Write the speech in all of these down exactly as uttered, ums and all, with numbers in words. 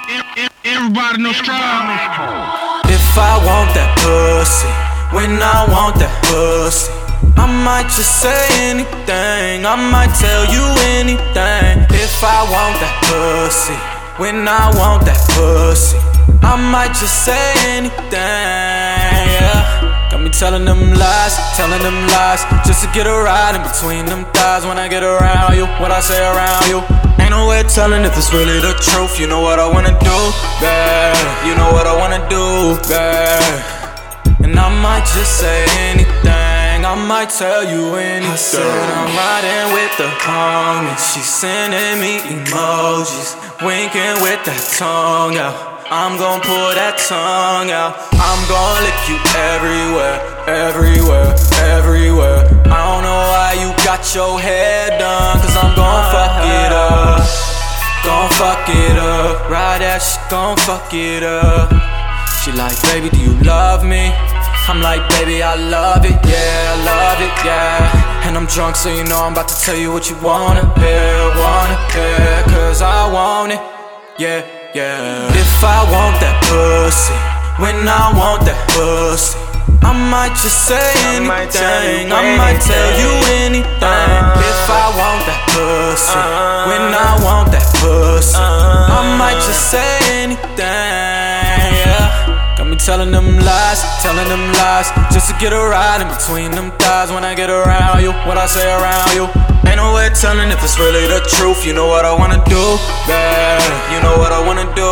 Everybody know strong. If I want that pussy, when I want that pussy, I might just say anything, I might tell you anything. If I want that pussy, when I want that pussy, I might just say anything, yeah. Got me telling them lies, telling them lies, just to get a ride in between them thighs. When I get around you, what I say around you, ain't no way telling if it's really the truth. You know what I wanna do, babe, you know what I wanna do, babe. And I might just say anything, I might tell you anything. I said I'm riding with the homie, she's sending me emojis, winking with that tongue out. I'm gon' pull that tongue out, I'm gon' lick you everywhere, everywhere, everywhere. I don't know why you got your hair done, cause I'm gon' fuck it up, gon' fuck it up. Ride that shit, gon' fuck it up. She like, baby, do you love me? I'm like, baby, I love it, yeah, I love it, yeah. And I'm drunk, so you know I'm about to tell you what you wanna hear, wanna hear. Cause I want it, yeah, yeah. If I want that pussy, when I want that pussy, I might just say anything, I might tell you anything. If I want that pussy, when I want that pussy, I might just say anything, yeah. Got me telling them lies, telling them lies, just to get a ride in between them thighs. When I get around you, what I say around you, ain't no way telling if it's really the truth. You know what I wanna do, babe, you know what I wanna do,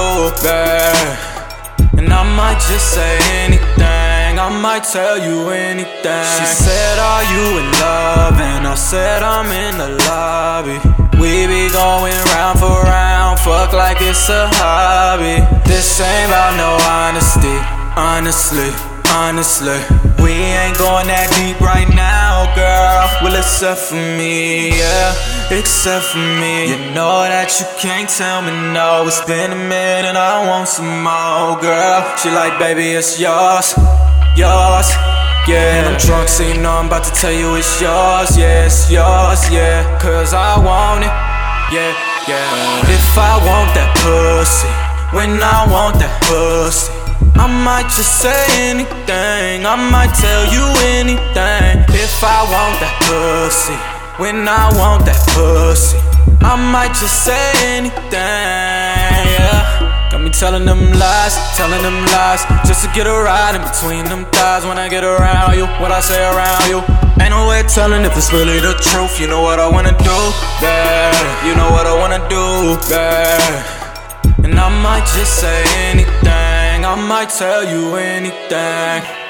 babe. And I might just say anything, I might tell you anything. She said, are you in love? And I said, I'm in the lobby. We be going round for round, fuck like it's a hobby. This ain't about no honesty, honestly, honestly. We ain't going that deep right now, girl. Well, except for me, yeah, except for me. You know that you can't tell me no. It's been a minute, I want some more, girl. She like, baby, it's yours, yours, yeah. And I'm drunk, so you know I'm about to tell you it's yours, yeah, it's yours, yeah. Cause I want it, yeah, yeah. If I want that pussy, when I want that pussy, I might just say anything, I might tell you anything. If I want that pussy, when I want that pussy, I might just say anything, yeah. Got me telling them lies, telling them lies, just to get a ride in between them thighs. When I get around you, what I say around you, ain't no way telling if it's really the truth. You know what I wanna do, babe, you know what I wanna do, babe. And I might just say anything, I might tell you anything.